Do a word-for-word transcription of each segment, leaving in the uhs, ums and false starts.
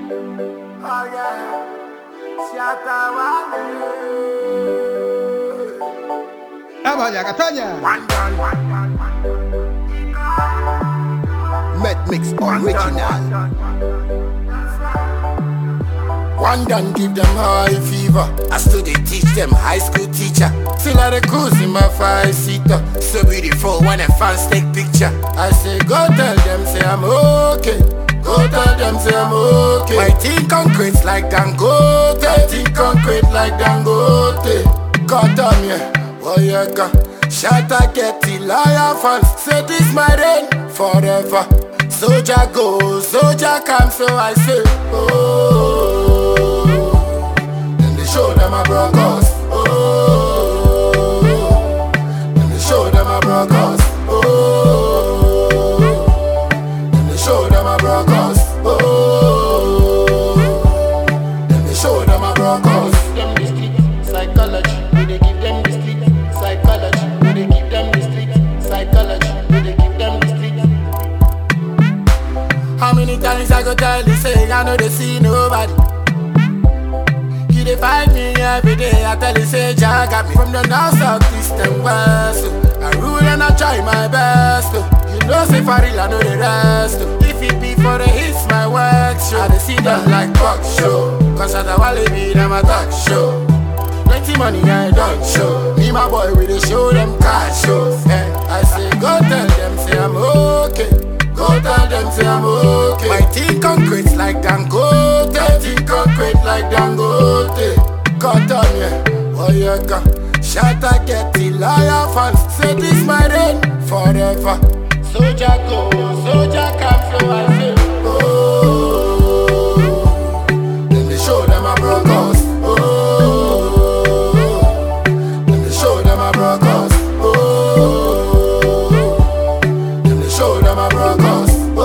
Oh yeah, Shatta Wale. Ah, vaya, Castaña. One done, one done, one done. Met Mix Original. One done give them high fever. I still they teach them high school teacher. Still I the cruise in my five seater. So beautiful when the fans take picture. I say go tell them say I'm okay. Go tell them say I'm okay. My team concrete like Dangote. My team concrete like Dangote. Got on yeah, oh yeah God. Shatta get the liar fans. Say this my reign forever. Soldier go, soldier come, so I say oh. Show them a broncos, oh. Let me show them a broncos, oh. Let me show them a broncos, oh. Let me show them a broncos. Them the street psychology, we they give them the street psychology, we they give them the street psychology, we they give them the street. How many times I go tell you say I know they see nobody? They find me every day, I tell you say Jah got me. From the north, south, east and west, oh. I rule and I try my best, oh. You know say for real, I know the rest, oh. If it be for the hits, my work show. I dey see them like box show, cause Shatta Wale be them a talk show. Plenty money I don't show. Me my boy we dey show them cash shows, eh. I say go tell them say I'm okay. Go tell them say I'm okay. My team concrete like Dangote. My team concrete like Dangote. Cut on yeah, oh yeah God. Shatta get the liar fans. Say this my reign forever. Soldier go, soldier come, so I say oh. Let me show them a broncos, oh. Let me show them a broncos, oh. Let me show them a broncos, oh.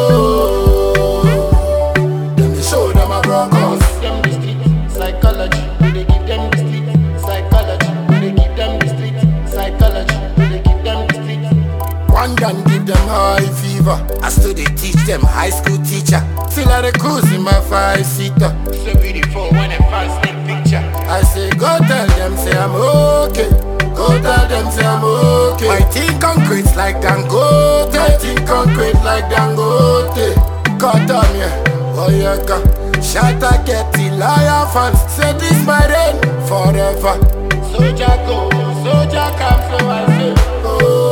Let me show them a broncos. them the street psychology, we they give them the street psychology, we they give them the street psychology, we they give them the street. One gun give them high fever. I still they teach them high school teacher. Still I the cruise in my five seater. So beautiful when the fans take picture. I say go tell them say I'm okay. Go tell them say I'm okay. My team concrete like Dangote. My team concrete like Dangote. Cut on yeah, oh yeah God. Shatta get the liar fans. Say this my reign forever. Soldier go, soldier come, so I say Oh.